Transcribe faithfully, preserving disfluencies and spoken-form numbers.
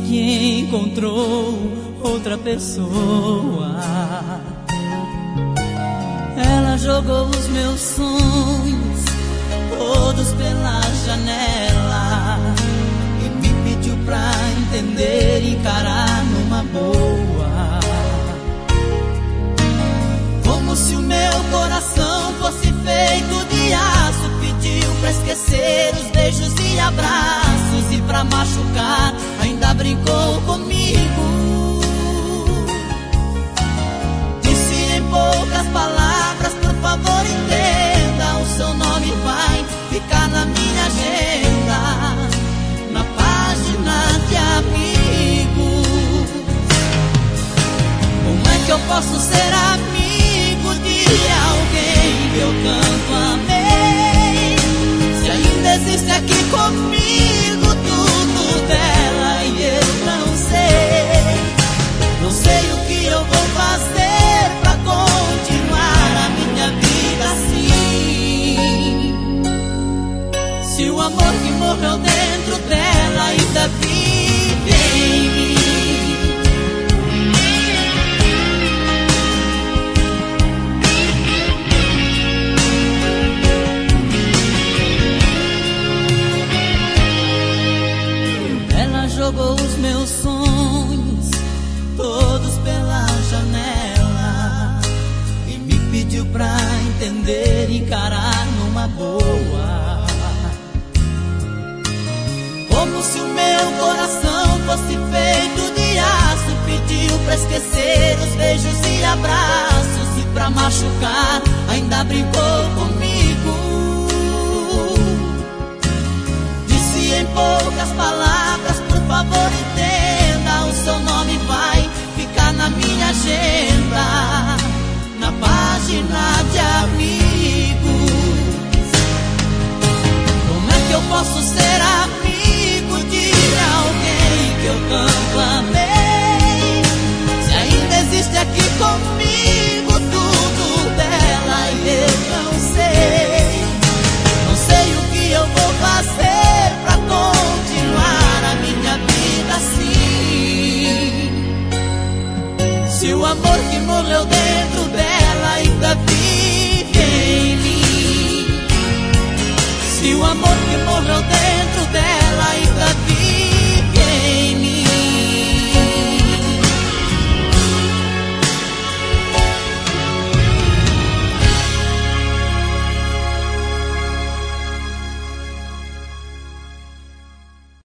que encontrou outra pessoa. Ela jogou os meus sonhos todos pela janela e me pediu pra entender e encarar numa boa. Como se o meu coração fosse feito de aço, pediu pra esquecer os beijos e abraços, e pra machucar ainda brincou comigo. Disse em poucas palavras: por favor entenda, o seu nome vai ficar na minha agenda, na página de amigos. Como é que eu posso ser amigo de alguém que eu tanto amei, se ainda existe aqui comigo tudo dela e eu não sei? Não sei o que eu vou fazer pra continuar a minha vida assim, se o amor que morreu dentro dela ainda vive em mim. Jogou os meus sonhos todos pela janela e me pediu pra entender e encarar numa boa. Como se o meu coração fosse feito de aço, pediu pra esquecer os beijos e abraços, e pra machucar ainda brincou comigo. Disse em poucas palavras: por favor entenda, o seu nome vai ficar na minha agenda, na página de amigos. Como é que eu posso ser amigo de alguém que eu tanto amei, se ainda existe aqui comigo tudo dela e eu não sei? Não sei o que eu vou fazer pra continuar a minha vida assim, se o amor que morreu dentro dela ainda vive em mim, se o amor que morreu dentro dela ainda vive